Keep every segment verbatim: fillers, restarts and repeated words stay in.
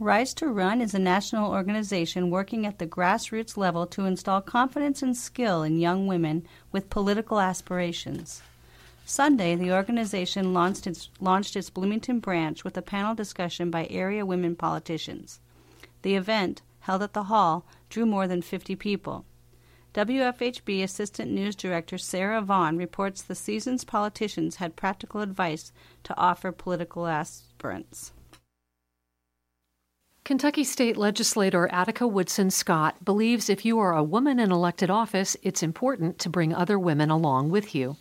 Rise to Run is a national organization working at the grassroots level to install confidence and skill in young women with political aspirations. Sunday, the organization launched its, launched its Bloomington branch with a panel discussion by area women politicians. The event, held at the hall, drew more than fifty people. W F H B Assistant News Director Sarah Vaughn reports the season's politicians had practical advice to offer political aspirants. Kentucky State Legislator Attica Woodson Scott believes if you are a woman in elected office, it's important to bring other women along with you.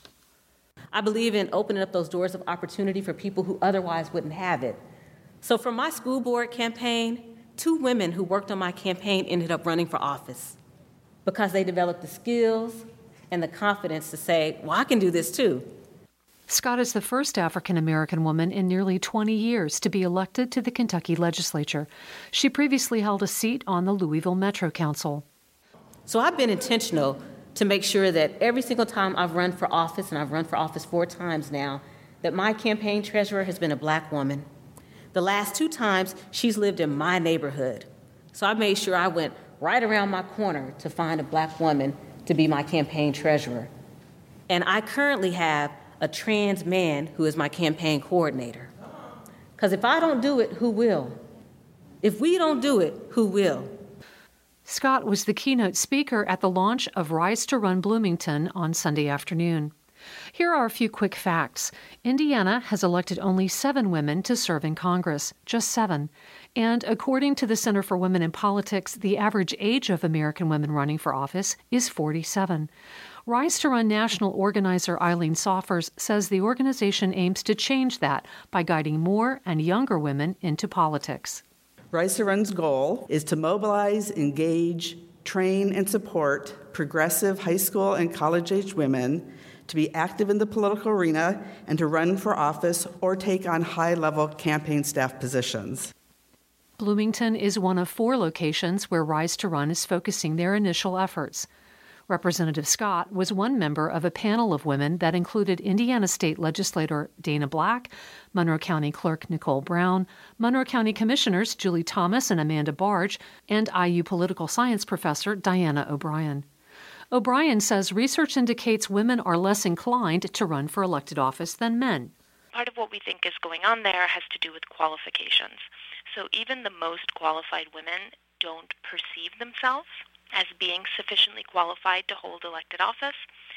I believe in opening up those doors of opportunity for people who otherwise wouldn't have it. So for my school board campaign, two women who worked on my campaign ended up running for office because they developed the skills and the confidence to say, well, I can do this too. Scott is the first African-American woman in nearly twenty years to be elected to the Kentucky legislature. She previously held a seat on the Louisville Metro Council. So I've been intentional to make sure that every single time I've run for office, and I've run for office four times now, that my campaign treasurer has been a black woman. The last two times, she's lived in my neighborhood. So I made sure I went right around my corner to find a black woman to be my campaign treasurer. And I currently have a trans man who is my campaign coordinator. Because if I don't do it, who will? If we don't do it, who will? Scott was the keynote speaker at the launch of Rise to Run Bloomington on Sunday afternoon. Here are a few quick facts. Indiana has elected only seven women to serve in Congress, just seven. And according to the Center for Women in Politics, the average age of American women running for office is forty-seven. Rise to Run national organizer Eileen Soffers says the organization aims to change that by guiding more and younger women into politics. Rise to Run's goal is to mobilize, engage, train, and support progressive high school and college-age women to be active in the political arena and to run for office or take on high-level campaign staff positions. Bloomington is one of four locations where Rise to Run is focusing their initial efforts. Representative Scott was one member of a panel of women that included Indiana State Legislator Dana Black, Monroe County Clerk Nicole Brown, Monroe County Commissioners Julie Thomas and Amanda Barge, and I U political science professor Diana O'Brien. O'Brien says research indicates women are less inclined to run for elected office than men. Part of what we think is going on there has to do with qualifications. So even the most qualified women don't perceive themselves as being sufficiently qualified to hold elected office,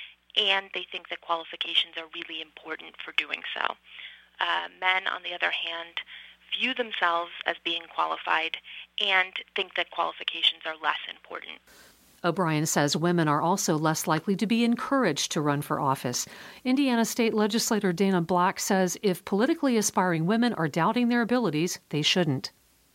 and they think that qualifications are really important for doing so. Uh, men, on the other hand, view themselves as being qualified and think that qualifications are less important. O'Brien says women are also less likely to be encouraged to run for office. Indiana State Legislator Dana Black says if politically aspiring women are doubting their abilities, they shouldn't.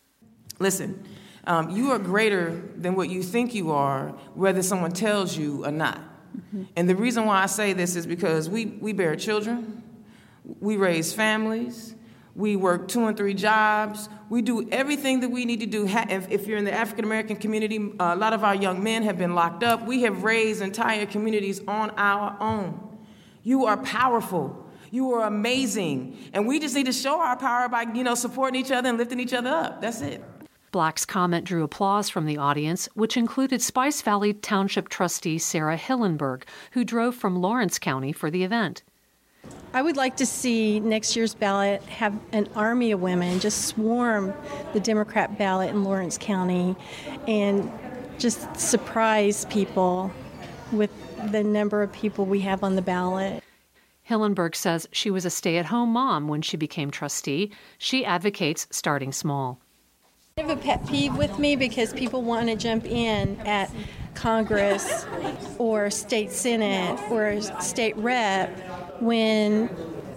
Listen, um, you are greater than what you think you are, whether someone tells you or not. Mm-hmm. And the reason why I say this is because we, we bear children, we raise families, we work two and three jobs. We do everything that we need to do. If, if you're in the African-American community, a lot of our young men have been locked up. We have raised entire communities on our own. You are powerful. You are amazing. And we just need to show our power by, you know, supporting each other and lifting each other up. That's it. Black's comment drew applause from the audience, which included Spice Valley Township trustee Sarah Hillenberg, who drove from Lawrence County for the event. I would like to see next year's ballot have an army of women just swarm the Democrat ballot in Lawrence County and just surprise people with the number of people we have on the ballot. Hillenberg says she was a stay-at-home mom when she became trustee. She advocates starting small. I have a pet peeve with me because people want to jump in at Congress or state senate or state rep when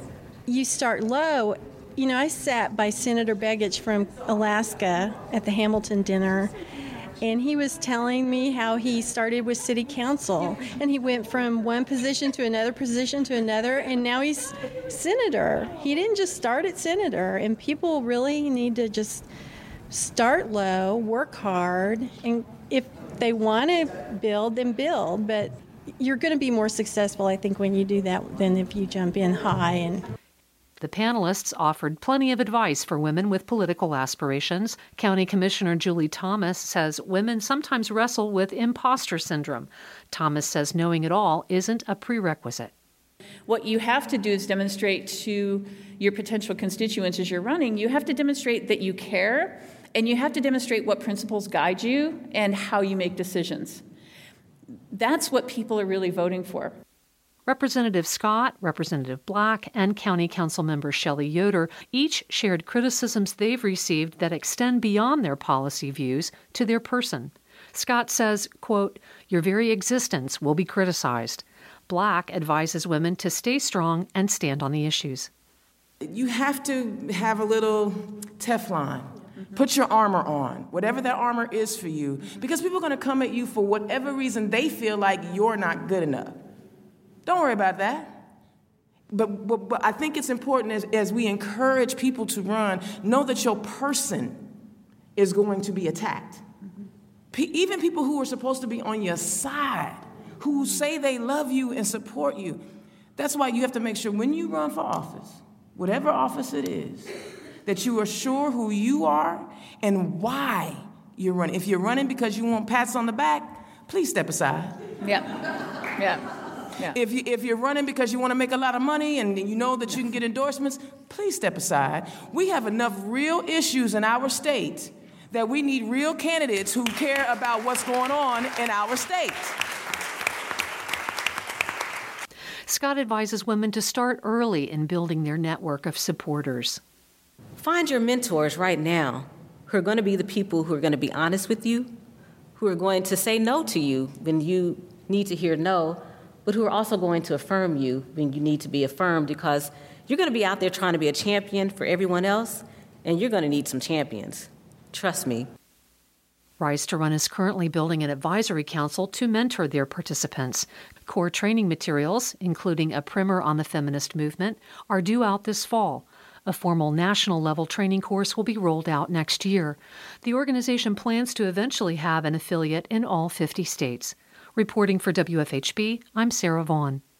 you start low. You know, I sat by Senator Begich from Alaska at the Hamilton dinner, and he was telling me how he started with city council, and he went from one position to another position to another, and now he's senator. He didn't just start at senator, and people really need to just start low, work hard, and if they want to build, then build, but you're going to be more successful, I think, when you do that than if you jump in high. And The panelists offered plenty of advice for women with political aspirations. County Commissioner Julie Thomas says women sometimes wrestle with imposter syndrome. Thomas says knowing it all isn't a prerequisite. What you have to do is demonstrate to your potential constituents as you're running, you have to demonstrate that you care, and you have to demonstrate what principles guide you and how you make decisions. That's what people are really voting for. Representative Scott, Representative Black, and County Council member Shelley Yoder each shared criticisms they've received that extend beyond their policy views to their person. Scott says, quote, "Your very existence will be criticized." Black advises women to stay strong and stand on the issues. You have to have a little Teflon. Put your armor on, whatever that armor is for you, because people are going to come at you for whatever reason they feel like you're not good enough. Don't worry about that. But, but, but I think it's important as, as we encourage people to run, know that your person is going to be attacked. P- even people who are supposed to be on your side, who say they love you and support you. That's why you have to make sure when you run for office, whatever office it is, that you are sure who you are and why you're running. If you're running because you want pats on the back, please step aside. Yeah, yeah. Yeah. If, you, if you're running because you want to make a lot of money and you know that you can get endorsements, please step aside. We have enough real issues in our state that we need real candidates who care about what's going on in our state. Scott advises women to start early in building their network of supporters. Find your mentors right now who are going to be the people who are going to be honest with you, who are going to say no to you when you need to hear no, but who are also going to affirm you when you need to be affirmed, because you're going to be out there trying to be a champion for everyone else, and you're going to need some champions. Trust me. Rise to Run is currently building an advisory council to mentor their participants. Core training materials, including a primer on the feminist movement, are due out this fall. A formal national-level training course will be rolled out next year. The organization plans to eventually have an affiliate in all fifty states. Reporting for W F H B, I'm Sarah Vaughn.